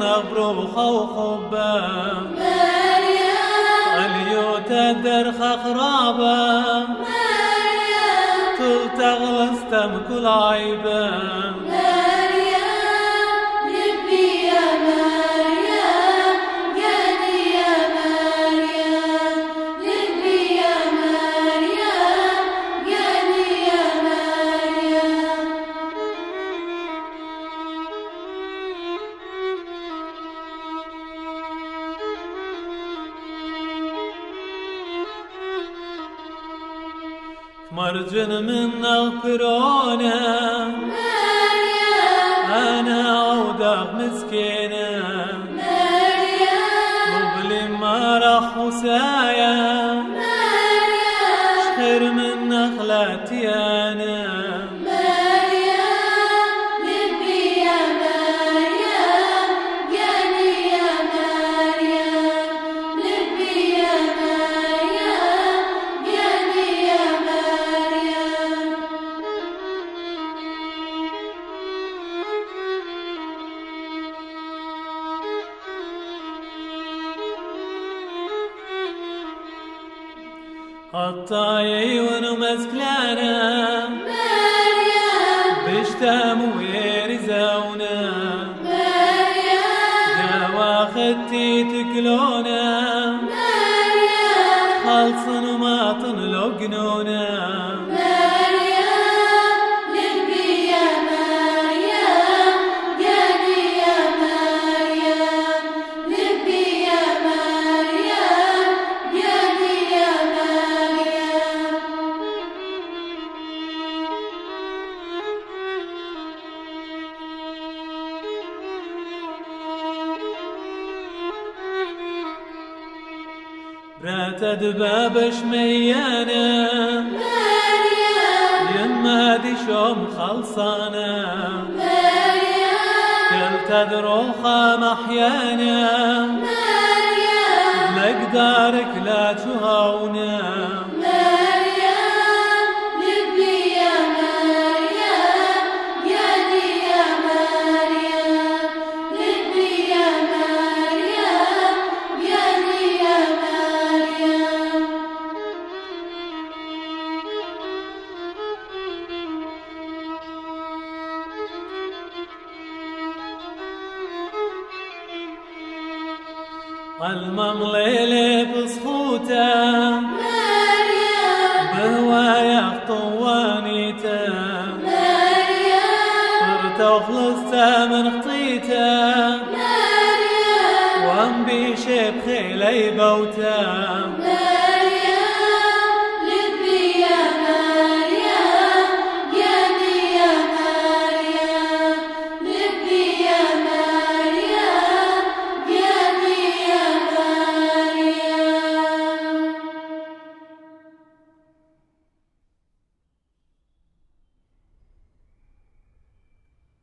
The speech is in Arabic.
نبروخة وخبة مريم اليوت الدرخ خرابة مريم تلتغلس تمكل عيبة مريم لبي يا مريم جاني يا مريم لبي يا مريم جاني يا مريم مرجن من غفرونا مريم أنا عودة مسكينة مريم مبلي ما راح وسايا مريم شخير من نخلتي أنا مريم لبي يا مريم جاني يا مريم لبي يا مريم جاني يا مريم الطايي ونمسكلانا مريم بشتامو يرزونا مريم دواختي تكلونا مريم خلصن وما طنلقنونا مريم لبي يا مريم جاني يا مريم لبي يا مريم جاني يا مريم راتد بابش ميانا مريم يما دي شوم خلصانا مريم كلتد روخة محيانا مريم مقدارك لا تهونا مريم لبي يا مريم جاني يا مريم لبي يا مريم جاني يا مريم الممليلة بصفوته مريم بهوايا طوانيته مريم ترتفلسته من خطيته مريم وانبي شيب خيلي بوته